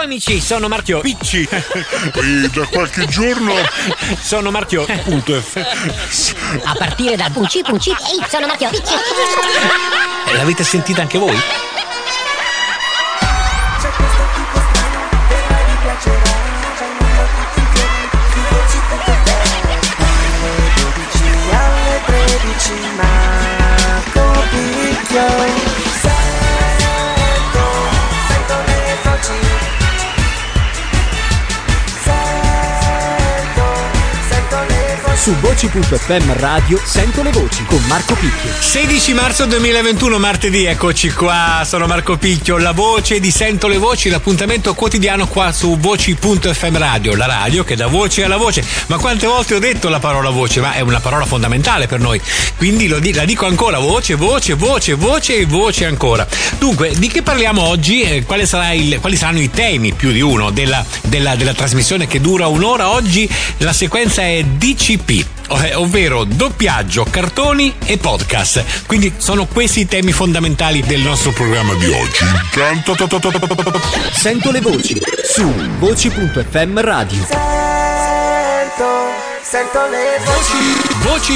amici, sono Marchio Picci. E da qualche giorno sono Marchio punto F. A partire da Punci, ehi, sono Marchio Picci. L'avete sentita anche voi? C'è questo tipo strano che mai mi piacerà. C'è il mondo tutti i giorni, tu voci per te. Alle 12 alle 13, Marco Picchio. Sento le voci. Sento le voci. Su Voci.fm Radio Sento le voci con Marco Picchio. 16 marzo 2021, martedì, eccoci qua, sono Marco Picchio, la voce di Sento le voci, l'appuntamento quotidiano qua su Voci.fm Radio, la radio che dà voce alla voce. Ma quante volte ho detto la parola voce, ma è una parola fondamentale per noi, quindi la dico ancora, voce e voce ancora. Dunque, di che parliamo oggi? Quali saranno i temi, più di uno, della trasmissione che dura un'ora? Oggi la sequenza è DCP, ovvero doppiaggio, cartoni e podcast. Quindi sono questi i temi fondamentali del nostro programma di oggi. Sento le voci su Voci.fm Radio. Sento le voci.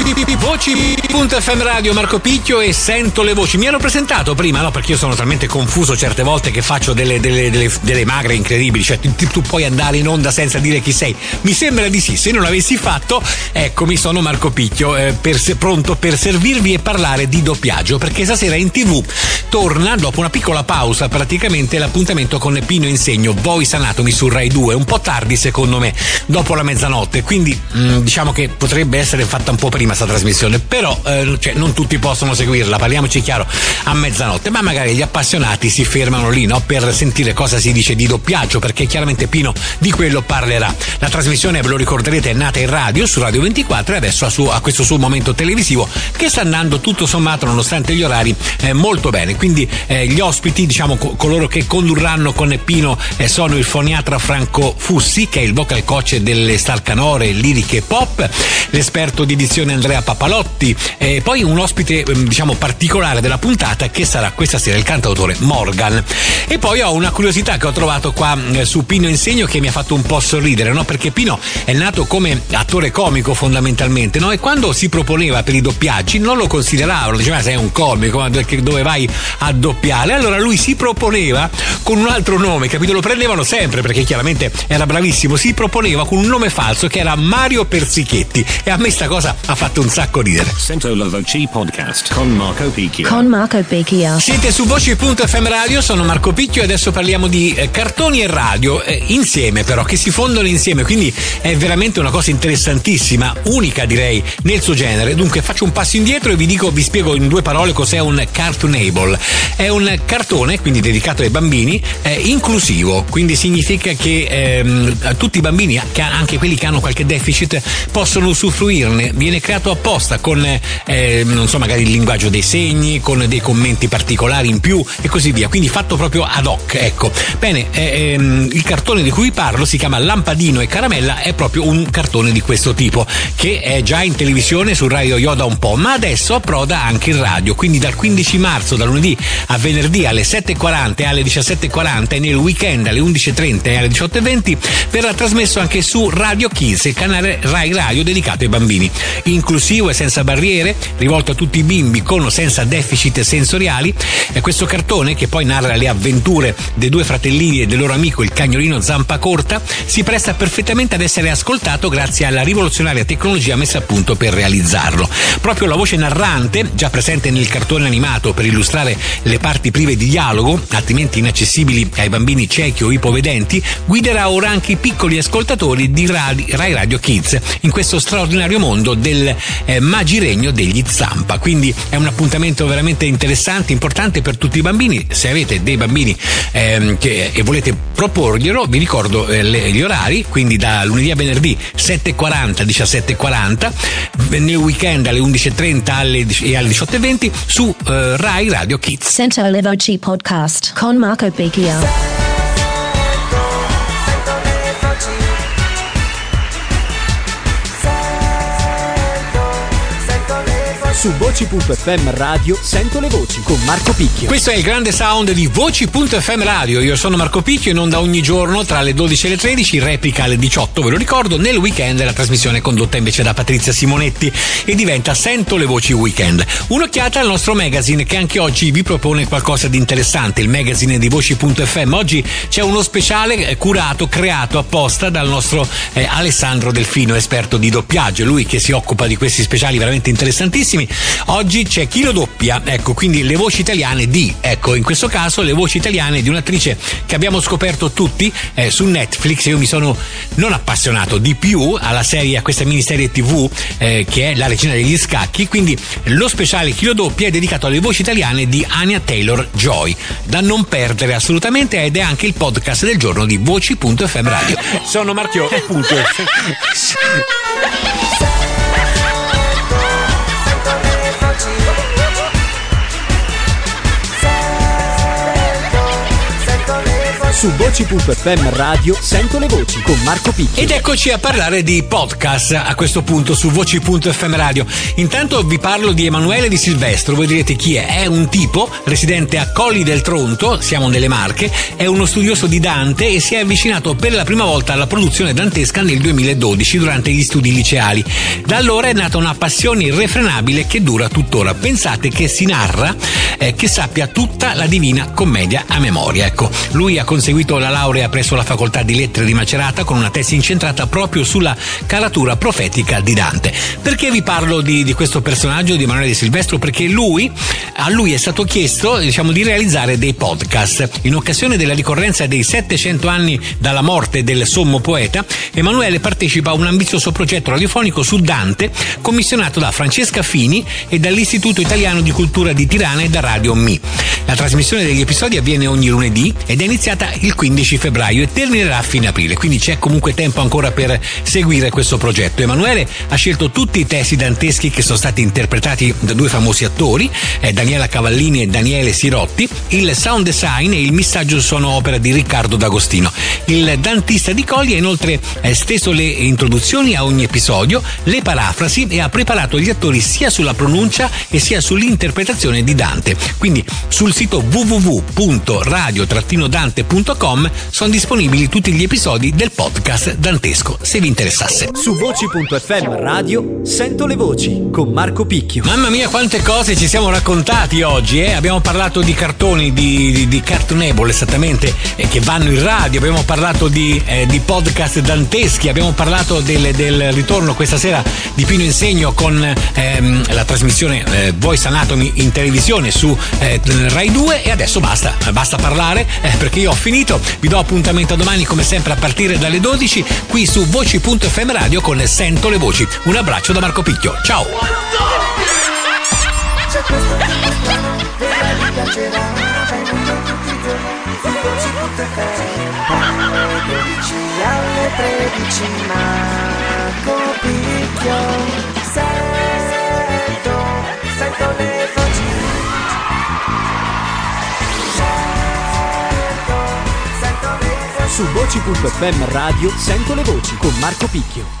Voci.fm Radio, Marco Picchio e Sento le voci. Mi ero presentato prima, no? Perché io sono talmente confuso certe volte che faccio delle magre incredibili. Cioè tu puoi andare in onda senza dire chi sei. Mi sembra di sì. Se non l'avessi fatto, eccomi, sono Marco Picchio, pronto per servirvi e parlare di doppiaggio, perché stasera in TV torna, dopo una piccola pausa, praticamente l'appuntamento con Pino Insegno, Voice Anatomy su Rai 2, un po' tardi secondo me, dopo la mezzanotte, quindi diciamo che potrebbe essere fatta un po' prima sta trasmissione, però non tutti possono seguirla, parliamoci chiaro, a mezzanotte, ma magari gli appassionati si fermano lì, no, per sentire cosa si dice di doppiaggio, perché chiaramente Pino di quello parlerà. La trasmissione, ve lo ricorderete, è nata in radio, su Radio 24, e adesso ha questo suo momento televisivo che sta andando tutto sommato, nonostante gli orari, molto bene. Quindi gli ospiti, diciamo coloro che condurranno con Pino, sono il foniatra Franco Fussi, che è il vocal coach delle star canore, liriche e pop, l'esperto di edizione Andrea Papalotti, e poi un ospite diciamo particolare della puntata che sarà questa sera il cantautore Morgan. E poi ho una curiosità che ho trovato qua su Pino Insegno che mi ha fatto un po' sorridere, no? Perché Pino è nato come attore comico fondamentalmente, no? E quando si proponeva per i doppiaggi non lo consideravano, diceva sei un comico, dove vai a doppiare? Allora lui si proponeva con un altro nome, capito? Lo prendevano sempre perché chiaramente era bravissimo, si proponeva con un nome falso che era Mario Persichetti, e a me sta cosa ha fatto un sacco ridere. Sento la voce podcast con Marco Picchio. Siete su Voci.fm Radio, sono Marco Picchio e adesso parliamo di cartoni e radio, insieme però, che si fondono insieme, quindi è veramente una cosa interessantissima, unica direi nel suo genere. Dunque faccio un passo indietro e vi spiego in due parole cos'è un cartoonable. È un cartone, quindi dedicato ai bambini, inclusivo, quindi significa che tutti i bambini, anche quelli che hanno qualche deficit, possono usufruirne. Viene creato apposta con non so, magari il linguaggio dei segni, con dei commenti particolari in più e così via, quindi fatto proprio ad hoc, ecco. Bene, il cartone di cui parlo si chiama Lampadino e Caramella, è proprio un cartone di questo tipo che è già in televisione su Radio Io da un po', ma adesso approda anche in radio, quindi dal 15 marzo, da lunedì a venerdì alle 7.40 e alle 17.40 e nel weekend alle 11.30 e alle 18.20 verrà trasmesso anche su Radio Kids, il canale Rai Radio dedicato ai bambini. Inclusivo e senza barriere, rivolto a tutti i bimbi con o senza deficit sensoriali. Questo cartone, che poi narra le avventure dei due fratellini e del loro amico il cagnolino Zampa Corta, si presta perfettamente ad essere ascoltato grazie alla rivoluzionaria tecnologia messa a punto per realizzarlo. Proprio la voce narrante, già presente nel cartone animato per illustrare le parti prive di dialogo, altrimenti inaccessibili ai bambini ciechi o ipovedenti, guiderà ora anche i piccoli ascoltatori di Rai Radio Kids in questo straordinario mondo del magiregno degli Zampa. Quindi è un appuntamento veramente interessante, importante per tutti i bambini. Se avete dei bambini e volete proporglielo, vi ricordo gli orari, quindi da lunedì a venerdì 7.40 17.40, nel weekend alle 11.30 e alle 18.20 su Rai Radio Kids. Sento le voci podcast con Marco Picchio. Su Voci.fm Radio sento le voci con Marco Picchio. Questo è il grande sound di Voci.fm Radio. Io sono Marco Picchio, in onda ogni giorno tra le 12 e le 13, replica alle 18, ve lo ricordo. Nel weekend la trasmissione è condotta invece da Patrizia Simonetti e diventa Sento le voci weekend. Un'occhiata al nostro magazine che anche oggi vi propone qualcosa di interessante, il magazine di Voci.fm. Oggi c'è uno speciale curato, creato apposta dal nostro Alessandro Delfino, esperto di doppiaggio, lui che si occupa di questi speciali veramente interessantissimi. Oggi c'è chi lo doppia, ecco, quindi le voci italiane di, ecco, in questo caso le voci italiane di un'attrice che abbiamo scoperto tutti su Netflix. Io mi sono non appassionato di più alla serie, a questa miniserie TV che è La regina degli scacchi, quindi lo speciale Chi lo doppia è dedicato alle voci italiane di Anya Taylor-Joy, da non perdere assolutamente, ed è anche il podcast del giorno di Voci.fm Radio. Sono Marchio, punto. Su Voci.fm Radio sento le voci con Marco Picchio. Ed eccoci a parlare di podcast a questo punto su Voci.fm Radio. Intanto vi parlo di Emanuele Di Silvestro. Voi direte chi è? È un tipo residente a Colli del Tronto, siamo nelle Marche, è uno studioso di Dante e si è avvicinato per la prima volta alla produzione dantesca nel 2012 durante gli studi liceali. Da allora è nata una passione irrefrenabile che dura tuttora. Pensate che si narra che sappia tutta la Divina Commedia a memoria. Ecco, lui ha conseguito la laurea presso la facoltà di lettere di Macerata con una tesi incentrata proprio sulla caratura profetica di Dante. Perché vi parlo di questo personaggio di Emanuele Di Silvestro? Perché a lui è stato chiesto, di realizzare dei podcast. In occasione della ricorrenza dei 700 anni dalla morte del sommo poeta, Emanuele partecipa a un ambizioso progetto radiofonico su Dante commissionato da Francesca Fini e dall'Istituto Italiano di Cultura di Tirana e da Radio Mi. La trasmissione degli episodi avviene ogni lunedì ed è iniziata il 15 febbraio e terminerà a fine aprile, quindi c'è comunque tempo ancora per seguire questo progetto. Emanuele ha scelto tutti i testi danteschi che sono stati interpretati da due famosi attori, Daniela Cavallini e Daniele Sirotti. Il sound design e il missaggio sono opera di Riccardo D'Agostino. Il dantista di Colli ha inoltre steso le introduzioni a ogni episodio, le parafrasi e ha preparato gli attori sia sulla pronuncia e sia sull'interpretazione di Dante. Quindi sul sito www.radio-dante.com sono disponibili tutti gli episodi del podcast dantesco, se vi interessasse. Su Voci.fm Radio sento le voci con Marco Picchio. Mamma mia, quante cose ci siamo raccontati oggi, abbiamo parlato di cartoni, di Cartoonable esattamente, che vanno in radio, abbiamo parlato di podcast danteschi, abbiamo parlato del ritorno questa sera di Pino Insegno con la trasmissione Voice Anatomy in televisione su Rai 2, e adesso basta parlare perché io ho finito. Vi do appuntamento a domani come sempre a partire dalle 12 qui su Voci.fm Radio con Sento le voci. Un abbraccio da Marco Picchio, ciao. C'è questo tipo strano, vedrai ti piacerà, c'hai tutto tutti i giorni, su Voci.fm. Alle 12 alle 13, Marco Picchio, sento le voci. Su Voci.fm Radio sento le voci con Marco Picchio.